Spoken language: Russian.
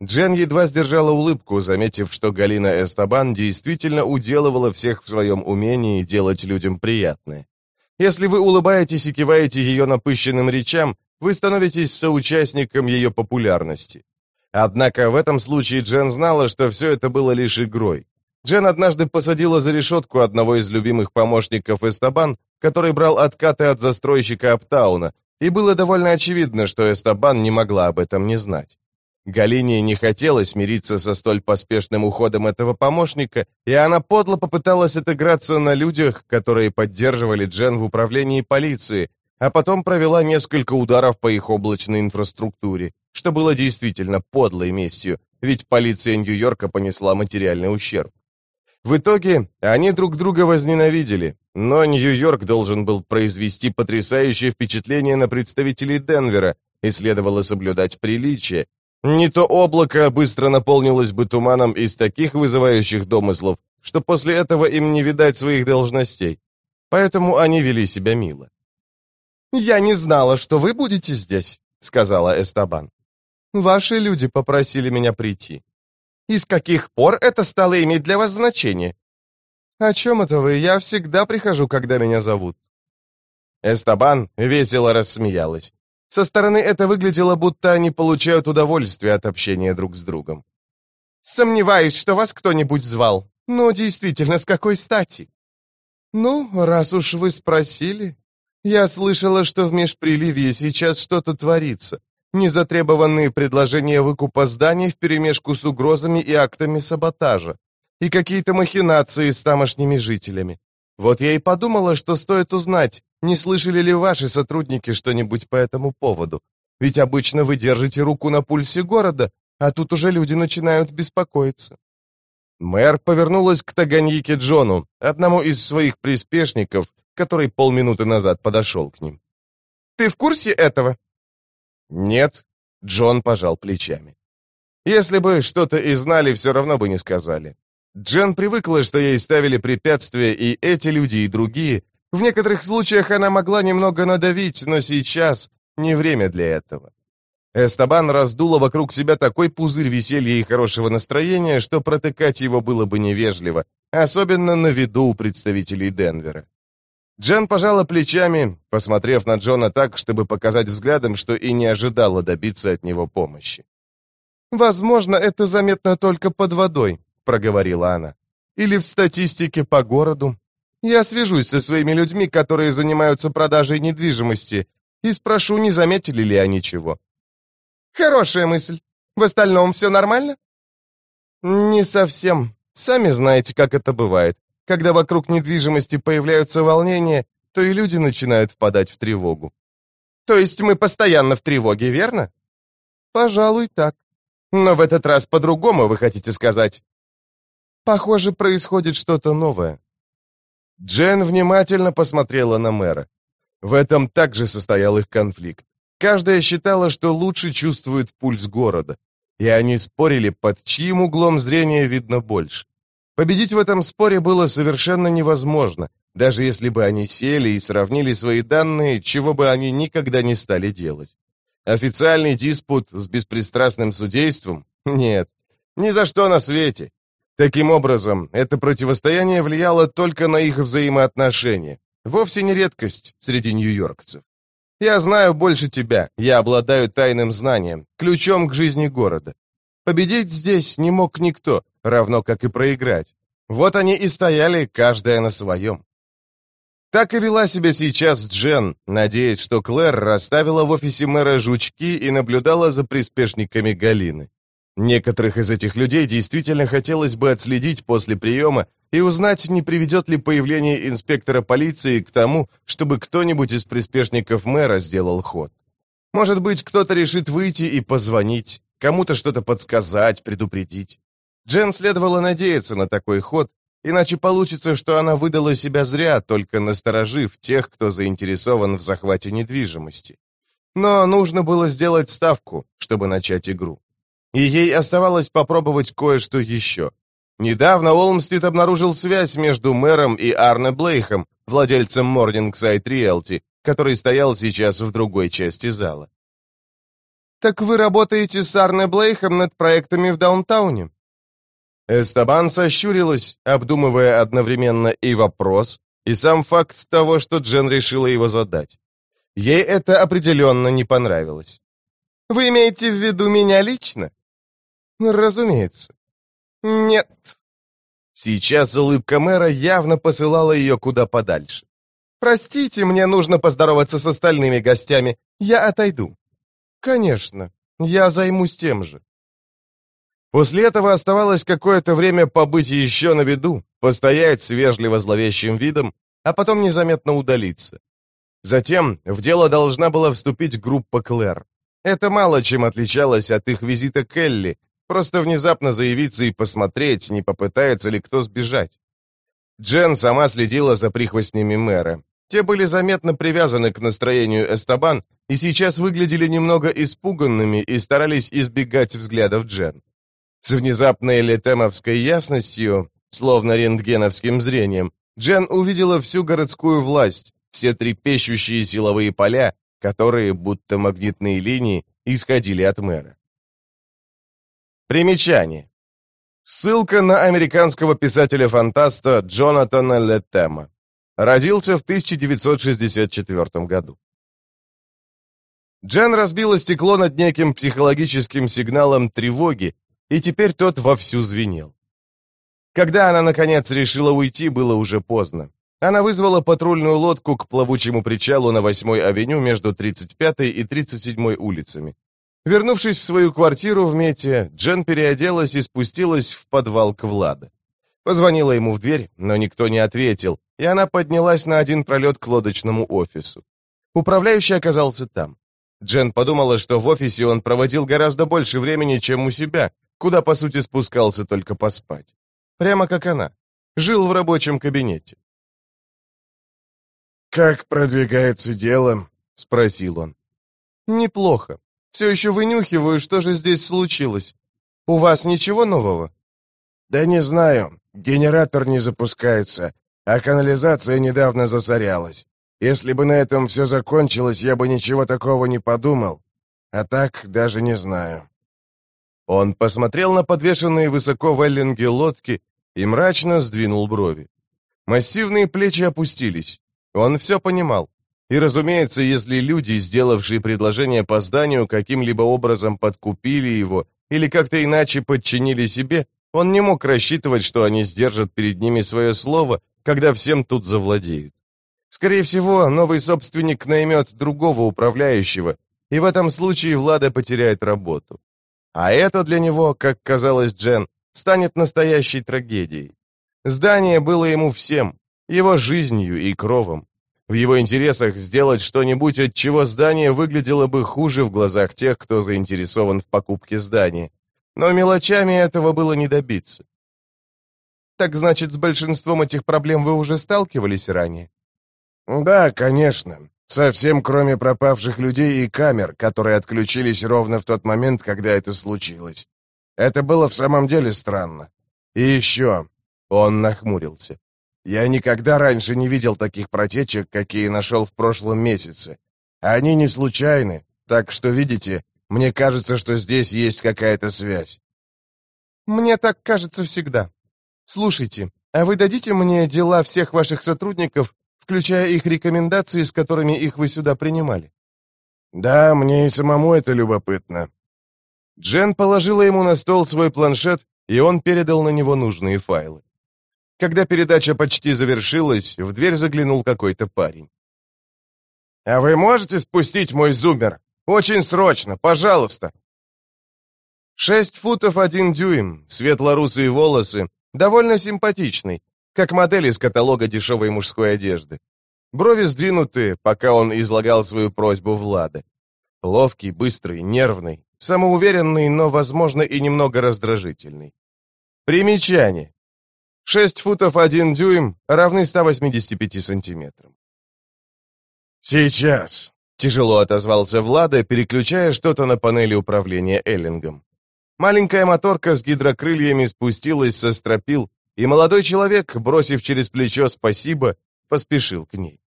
Джен едва сдержала улыбку, заметив, что Галина Эстебан действительно уделывала всех в своем умении делать людям приятное. Если вы улыбаетесь и киваете ее напыщенным речам, вы становитесь соучастником ее популярности. Однако в этом случае Джен знала, что все это было лишь игрой. Джен однажды посадила за решетку одного из любимых помощников Эстебан, который брал откаты от застройщика Аптауна, и было довольно очевидно, что Эстебан не могла об этом не знать. Галине не хотелось мириться со столь поспешным уходом этого помощника, и она подло попыталась отыграться на людях, которые поддерживали Джен в управлении полиции, а потом провела несколько ударов по их облачной инфраструктуре, что было действительно подлой местью, ведь полиция Нью-Йорка понесла материальный ущерб. В итоге они друг друга возненавидели, но Нью-Йорк должен был произвести потрясающее впечатление на представителей Денвера, и следовало соблюдать приличие. Не то облако быстро наполнилось бы туманом из таких вызывающих домыслов, что после этого им не видать своих должностей. Поэтому они вели себя мило. «Я не знала, что вы будете здесь», — сказала Эстебан. «Ваши люди попросили меня прийти». «И с каких пор это стало иметь для вас значение?» «О чем это вы? Я всегда прихожу, когда меня зовут». Эстебан весело рассмеялась. Со стороны это выглядело, будто они получают удовольствие от общения друг с другом. «Сомневаюсь, что вас кто-нибудь звал. Но действительно, с какой стати?» «Ну, раз уж вы спросили. Я слышала, что в Межприливье сейчас что-то творится. Незатребованные предложения выкупа зданий вперемешку с угрозами и актами саботажа. И какие-то махинации с тамошними жителями. Вот я и подумала, что стоит узнать, не слышали ли ваши сотрудники что-нибудь по этому поводу. Ведь обычно вы держите руку на пульсе города, а тут уже люди начинают беспокоиться». Мэр повернулась к Таганьике Джону, одному из своих приспешников, который полминуты назад подошел к ним. «Ты в курсе этого?» «Нет», — Джон пожал плечами. «Если бы что-то и знали, все равно бы не сказали. Джен привыкла, что ей ставили препятствия и эти люди, и другие. В некоторых случаях она могла немного надавить, но сейчас не время для этого». Эстебан раздула вокруг себя такой пузырь веселья и хорошего настроения, что протыкать его было бы невежливо, особенно на виду у представителей Денвера. Джен пожала плечами, посмотрев на Джона так, чтобы показать взглядом, что и не ожидала добиться от него помощи. «Возможно, это заметно только под водой», — проговорила она. «Или в статистике по городу. Я свяжусь со своими людьми, которые занимаются продажей недвижимости, и спрошу, не заметили ли они чего». «Хорошая мысль. В остальном все нормально?» «Не совсем. Сами знаете, как это бывает. Когда вокруг недвижимости появляются волнения, то и люди начинают впадать в тревогу». «То есть мы постоянно в тревоге, верно?» «Пожалуй, так. Но в этот раз по-другому, вы хотите сказать?» «Похоже, происходит что-то новое». Джен внимательно посмотрела на мэра. В этом также состоял их конфликт. Каждая считала, что лучше чувствует пульс города, и они спорили, под чьим углом зрения видно больше. Победить в этом споре было совершенно невозможно, даже если бы они сели и сравнили свои данные, чего бы они никогда не стали делать. Официальный диспут с беспристрастным судейством? Нет, ни за что на свете. Таким образом, это противостояние влияло только на их взаимоотношения. Вовсе не редкость среди нью-йоркцев. Я знаю больше тебя, я обладаю тайным знанием, ключом к жизни города. Победить здесь не мог никто, равно как и проиграть. Вот они и стояли, каждая на своем. Так и вела себя сейчас Джен, надеясь, что Клэр расставила в офисе мэра жучки и наблюдала за приспешниками Галины. Некоторых из этих людей действительно хотелось бы отследить после приема и узнать, не приведет ли появление инспектора полиции к тому, чтобы кто-нибудь из приспешников мэра сделал ход. Может быть, кто-то решит выйти и позвонить, кому-то что-то подсказать, предупредить. Джен следовало надеяться на такой ход, иначе получится, что она выдала себя зря, только насторожив тех, кто заинтересован в захвате недвижимости. Но нужно было сделать ставку, чтобы начать игру. И ей оставалось попробовать кое-что еще. Недавно Олмстед обнаружил связь между мэром и Арне Блейхом, владельцем Morningside Realty, который стоял сейчас в другой части зала. «Так вы работаете с Арне Блейхом над проектами в Даунтауне?» Эстебан сощурилась, обдумывая одновременно и вопрос, и сам факт того, что Джен решила его задать. Ей это определенно не понравилось. «Вы имеете в виду меня лично?» «Разумеется». «Нет». Сейчас улыбка мэра явно посылала ее куда подальше. «Простите, мне нужно поздороваться с остальными гостями. Я отойду». «Конечно, я займусь тем же». После этого оставалось какое-то время побыть еще на виду, постоять с вежливо зловещим видом, а потом незаметно удалиться. Затем в дело должна была вступить группа Клэр. Это мало чем отличалось от их визита к Элли, просто внезапно заявиться и посмотреть, не попытается ли кто сбежать. Джен сама следила за прихвостнями мэра. Те были заметно привязаны к настроению Эстебан и сейчас выглядели немного испуганными и старались избегать взглядов Джен. С внезапной летемовской ясностью, словно рентгеновским зрением, Джен увидела всю городскую власть, все трепещущие силовые поля, которые, будто магнитные линии, исходили от мэра. Примечание. Ссылка на американского писателя-фантаста Джонатана Леттема. Родился в 1964 году. Джен разбила стекло над неким психологическим сигналом тревоги, и теперь тот вовсю звенел. Когда она, наконец, решила уйти, было уже поздно. Она вызвала патрульную лодку к плавучему причалу на 8-й авеню между 35-й и 37-й улицами. Вернувшись в свою квартиру в Мете, Джен переоделась и спустилась в подвал к Владу. Позвонила ему в дверь, но никто не ответил, и она поднялась на один пролет к лодочному офису. Управляющий оказался там. Джен подумала, что в офисе он проводил гораздо больше времени, чем у себя, куда, по сути, спускался только поспать. Прямо как она. Жил в рабочем кабинете. «Как продвигается дело?» — спросил он. «Неплохо. Все еще вынюхиваю, что же здесь случилось. У вас ничего нового?» «Да не знаю. Генератор не запускается, а канализация недавно засорялась. Если бы на этом все закончилось, я бы ничего такого не подумал. А так даже не знаю». Он посмотрел на подвешенные высоко в эллинге лодки и мрачно сдвинул брови. Массивные плечи опустились. Он все понимал. И, разумеется, если люди, сделавшие предложение по зданию, каким-либо образом подкупили его или как-то иначе подчинили себе, он не мог рассчитывать, что они сдержат перед ними свое слово, когда всем тут завладеют. Скорее всего, новый собственник наймет другого управляющего, и в этом случае Влада потеряет работу. А это для него, как казалось Джен, станет настоящей трагедией. Здание было ему всем, его жизнью и кровом. В его интересах сделать что-нибудь, от чего здание выглядело бы хуже в глазах тех, кто заинтересован в покупке здания. Но мелочами этого было не добиться. Так значит, с большинством этих проблем вы уже сталкивались ранее? «Да, конечно. Совсем кроме пропавших людей и камер, которые отключились ровно в тот момент, когда это случилось. Это было в самом деле странно. И еще...» Он нахмурился. «Я никогда раньше не видел таких протечек, какие нашел в прошлом месяце. Они не случайны, так что, видите, мне кажется, что здесь есть какая-то связь». «Мне так кажется всегда. Слушайте, а вы дадите мне дела всех ваших сотрудников, включая их рекомендации, с которыми их вы сюда принимали?» «Да, мне и самому это любопытно». Джен положила ему на стол свой планшет, и он передал на него нужные файлы. Когда передача почти завершилась, в дверь заглянул какой-то парень. «А вы можете спустить мой зуммер? Очень срочно, пожалуйста!» 6 футов 1 дюйм, светло-русые волосы, довольно симпатичный, как модель из каталога дешевой мужской одежды. Брови сдвинуты, пока он излагал свою просьбу Влада. Ловкий, быстрый, нервный, самоуверенный, но, возможно, и немного раздражительный. Примечание. 6 футов 1 дюйм равны 185 сантиметрам. «Сейчас», — тяжело отозвался Влада, переключая что-то на панели управления эллингом. Маленькая моторка с гидрокрыльями спустилась со стропил, и молодой человек, бросив через плечо «спасибо», поспешил к ней.